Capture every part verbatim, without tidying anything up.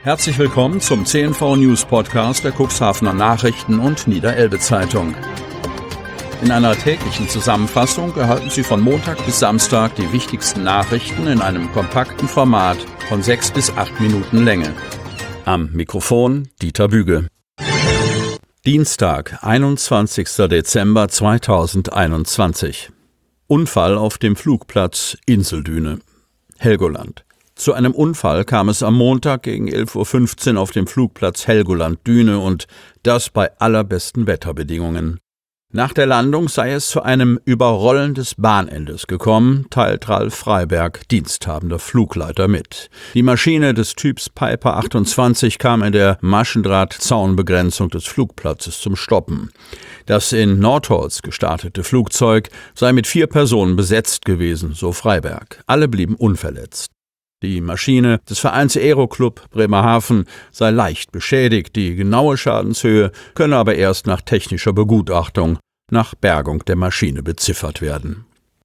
Herzlich willkommen zum C N V News Podcast der Cuxhavener Nachrichten und Niederelbe Zeitung. In einer täglichen Zusammenfassung erhalten Sie von Montag bis Samstag die wichtigsten Nachrichten in einem kompakten Format von sechs bis acht Minuten Länge. Am Mikrofon Dieter Büge. Dienstag, einundzwanzigster Dezember zweitausendeinundzwanzig. Unfall auf dem Flugplatz Inseldüne, Helgoland. Zu einem Unfall kam es am Montag gegen elf Uhr fünfzehn auf dem Flugplatz Helgoland-Düne und das bei allerbesten Wetterbedingungen. Nach der Landung sei es zu einem Überrollen des Bahnendes gekommen, teilt Ralf Freiberg, diensthabender Flugleiter, mit. Die Maschine des Typs Piper achtundzwanzig kam in der Maschendrahtzaunbegrenzung des Flugplatzes zum Stoppen. Das in Nordholz gestartete Flugzeug sei mit vier Personen besetzt gewesen, so Freiberg. Alle blieben unverletzt. Die Maschine des Vereins Aeroclub Bremerhaven sei leicht beschädigt, die genaue Schadenshöhe könne aber erst nach technischer Begutachtung nach Bergung der Maschine beziffert werden.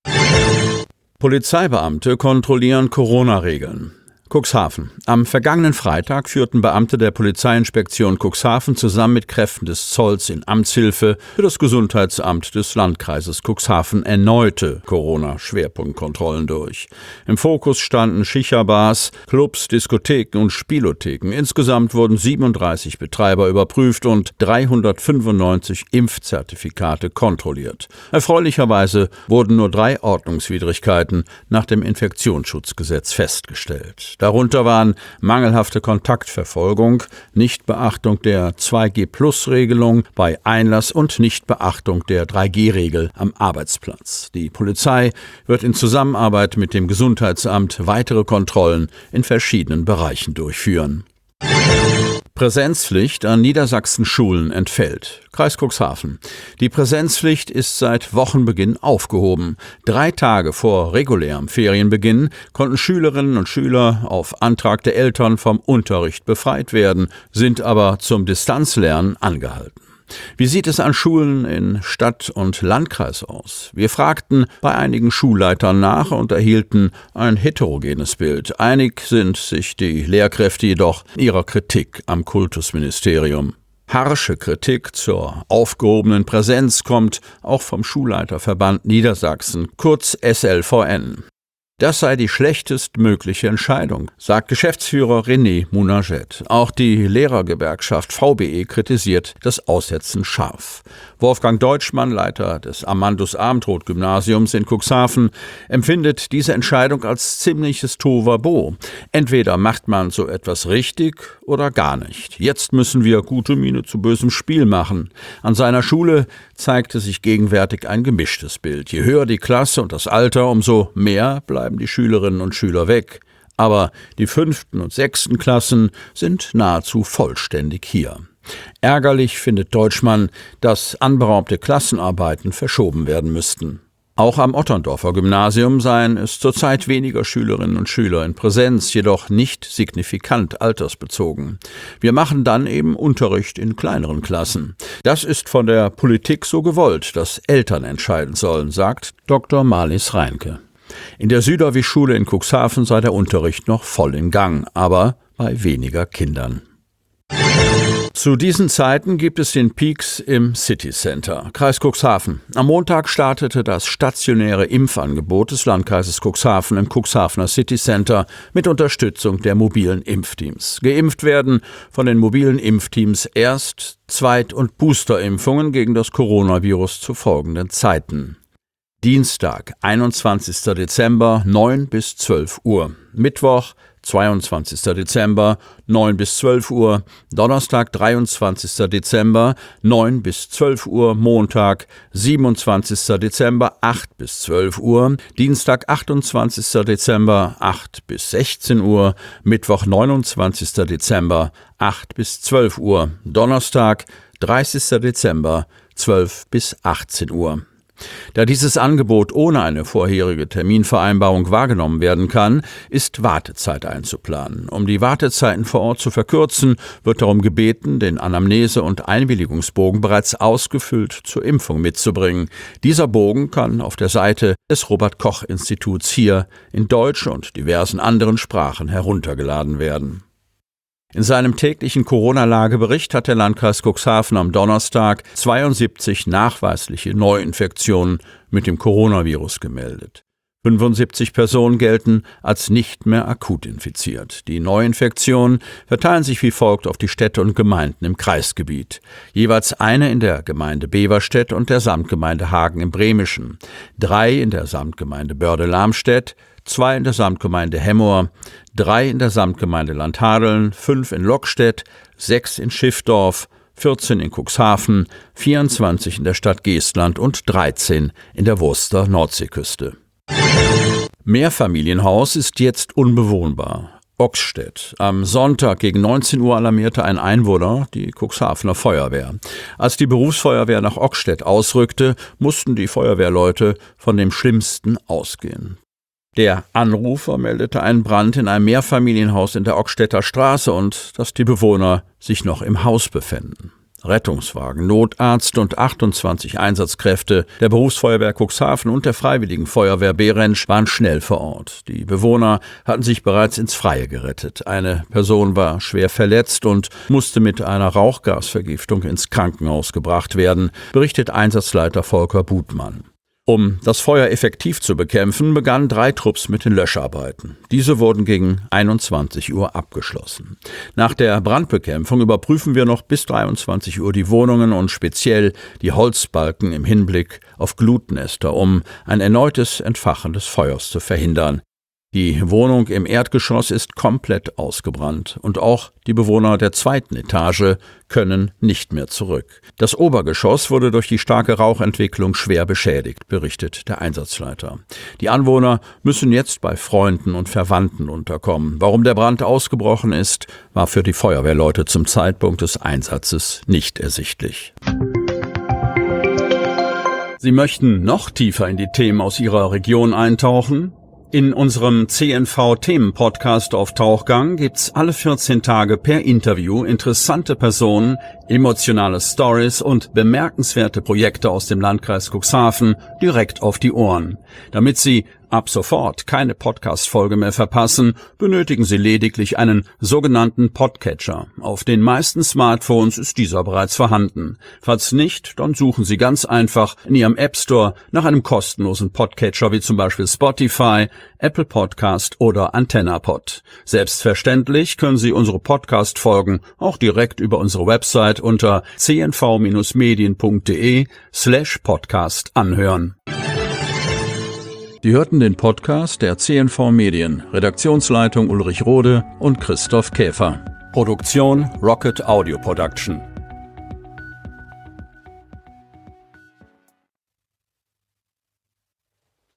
Polizeibeamte kontrollieren Corona-Regeln. Cuxhaven. Am vergangenen Freitag führten Beamte der Polizeiinspektion Cuxhaven zusammen mit Kräften des Zolls in Amtshilfe für das Gesundheitsamt des Landkreises Cuxhaven erneute Corona-Schwerpunktkontrollen durch. Im Fokus standen Shisha-Bars, Clubs, Diskotheken und Spielotheken. Insgesamt wurden siebenunddreißig Betreiber überprüft und dreihundertfünfundneunzig Impfzertifikate kontrolliert. Erfreulicherweise wurden nur drei Ordnungswidrigkeiten nach dem Infektionsschutzgesetz festgestellt. Darunter waren mangelhafte Kontaktverfolgung, Nichtbeachtung der zwei G Plus Regelung bei Einlass und Nichtbeachtung der drei G Regel am Arbeitsplatz. Die Polizei wird in Zusammenarbeit mit dem Gesundheitsamt weitere Kontrollen in verschiedenen Bereichen durchführen. Präsenzpflicht an Niedersachsen-Schulen entfällt. Kreis Cuxhaven. Die Präsenzpflicht ist seit Wochenbeginn aufgehoben. Drei Tage vor regulärem Ferienbeginn konnten Schülerinnen und Schüler auf Antrag der Eltern vom Unterricht befreit werden, sind aber zum Distanzlernen angehalten. Wie sieht es an Schulen in Stadt und Landkreis aus? Wir fragten bei einigen Schulleitern nach und erhielten ein heterogenes Bild. Einig sind sich die Lehrkräfte jedoch ihrer Kritik am Kultusministerium. Harsche Kritik zur aufgehobenen Präsenz kommt auch vom Schulleiterverband Niedersachsen, kurz S L V N. Das sei die schlechtestmögliche Entscheidung, sagt Geschäftsführer René Munaget. Auch die Lehrergewerkschaft V B E kritisiert das Aussetzen scharf. Wolfgang Deutschmann, Leiter des Amandus-Abendroth-Gymnasiums in Cuxhaven, empfindet diese Entscheidung als ziemliches Tohuwabohu. Entweder macht man so etwas richtig oder gar nicht. Jetzt müssen wir gute Miene zu bösem Spiel machen. An seiner Schule zeigte sich gegenwärtig ein gemischtes Bild. Je höher die Klasse und das Alter, umso mehr bleiben die Schülerinnen und Schüler weg. Aber die fünften und sechsten Klassen sind nahezu vollständig hier. Ärgerlich findet Deutschmann, dass anberaumte Klassenarbeiten verschoben werden müssten. Auch am Otterndorfer Gymnasium seien es zurzeit weniger Schülerinnen und Schüler in Präsenz, jedoch nicht signifikant altersbezogen. Wir machen dann eben Unterricht in kleineren Klassen. Das ist von der Politik so gewollt, dass Eltern entscheiden sollen, sagt Doktor Marlies Reinke. In der Süderwi-Schule in Cuxhaven sei der Unterricht noch voll im Gang, aber bei weniger Kindern. Zu diesen Zeiten gibt es den Peaks im City Center. Kreis Cuxhaven. Am Montag startete das stationäre Impfangebot des Landkreises Cuxhaven im Cuxhavener City Center mit Unterstützung der mobilen Impfteams. Geimpft werden von den mobilen Impfteams Erst-, Zweit- und Boosterimpfungen gegen das Coronavirus zu folgenden Zeiten. Dienstag, einundzwanzigster Dezember, neun bis zwölf Uhr. Mittwoch, zweiundzwanzigster Dezember, neun bis zwölf Uhr, Donnerstag, dreiundzwanzigster Dezember, neun bis zwölf Uhr, Montag, siebenundzwanzigster Dezember, acht bis zwölf Uhr, Dienstag, achtundzwanzigster Dezember, acht bis sechzehn Uhr, Mittwoch, neunundzwanzigster Dezember, acht bis zwölf Uhr, Donnerstag, dreißigster Dezember, zwölf bis achtzehn Uhr. Da dieses Angebot ohne eine vorherige Terminvereinbarung wahrgenommen werden kann, ist Wartezeit einzuplanen. Um die Wartezeiten vor Ort zu verkürzen, wird darum gebeten, den Anamnese- und Einwilligungsbogen bereits ausgefüllt zur Impfung mitzubringen. Dieser Bogen kann auf der Seite des Robert-Koch-Instituts hier in Deutsch und diversen anderen Sprachen heruntergeladen werden. In seinem täglichen Corona-Lagebericht hat der Landkreis Cuxhaven am Donnerstag zweiundsiebzig nachweisliche Neuinfektionen mit dem Coronavirus gemeldet. fünfundsiebzig Personen gelten als nicht mehr akut infiziert. Die Neuinfektionen verteilen sich wie folgt auf die Städte und Gemeinden im Kreisgebiet. Jeweils eine in der Gemeinde Beverstedt und der Samtgemeinde Hagen im Bremischen, drei in der Samtgemeinde Börde-Lamstedt, zwei in der Samtgemeinde Hemmoor, drei in der Samtgemeinde Landhadeln, fünf in Lockstedt, sechs in Schiffdorf, vierzehn in Cuxhaven, vierundzwanzig in der Stadt Geestland und dreizehn in der Wurster Nordseeküste. Mehrfamilienhaus ist jetzt unbewohnbar. Oxstedt. Am Sonntag gegen neunzehn Uhr alarmierte ein Einwohner die Cuxhavener Feuerwehr. Als die Berufsfeuerwehr nach Oxstedt ausrückte, mussten die Feuerwehrleute von dem Schlimmsten ausgehen. Der Anrufer meldete einen Brand in einem Mehrfamilienhaus in der Oxstedter Straße und dass die Bewohner sich noch im Haus befänden. Rettungswagen, Notarzt und achtundzwanzig Einsatzkräfte der Berufsfeuerwehr Cuxhaven und der Freiwilligen Feuerwehr Behrensch waren schnell vor Ort. Die Bewohner hatten sich bereits ins Freie gerettet. Eine Person war schwer verletzt und musste mit einer Rauchgasvergiftung ins Krankenhaus gebracht werden, berichtet Einsatzleiter Volker Butmann. Um das Feuer effektiv zu bekämpfen, begannen drei Trupps mit den Löscharbeiten. Diese wurden gegen einundzwanzig Uhr abgeschlossen. Nach der Brandbekämpfung überprüfen wir noch bis dreiundzwanzig Uhr die Wohnungen und speziell die Holzbalken im Hinblick auf Glutnester, um ein erneutes Entfachen des Feuers zu verhindern. Die Wohnung im Erdgeschoss ist komplett ausgebrannt und auch die Bewohner der zweiten Etage können nicht mehr zurück. Das Obergeschoss wurde durch die starke Rauchentwicklung schwer beschädigt, berichtet der Einsatzleiter. Die Anwohner müssen jetzt bei Freunden und Verwandten unterkommen. Warum der Brand ausgebrochen ist, war für die Feuerwehrleute zum Zeitpunkt des Einsatzes nicht ersichtlich. Sie möchten noch tiefer in die Themen aus Ihrer Region eintauchen? In unserem C N V-Themen-Podcast auf Tauchgang gibt's alle vierzehn Tage per Interview interessante Personen, emotionale Stories und bemerkenswerte Projekte aus dem Landkreis Cuxhaven direkt auf die Ohren. Damit Sie ab sofort keine Podcast-Folge mehr verpassen, benötigen Sie lediglich einen sogenannten Podcatcher. Auf den meisten Smartphones ist dieser bereits vorhanden. Falls nicht, dann suchen Sie ganz einfach in Ihrem App Store nach einem kostenlosen Podcatcher wie zum Beispiel Spotify, Apple Podcast oder AntennaPod. Selbstverständlich können Sie unsere Podcast-Folgen auch direkt über unsere Website unter c n v Bindestrich medien punkt d e slash podcast anhören. Sie hörten den Podcast der C N V Medien, Redaktionsleitung Ulrich Rode und Christoph Käfer. Produktion Rocket Audio Production.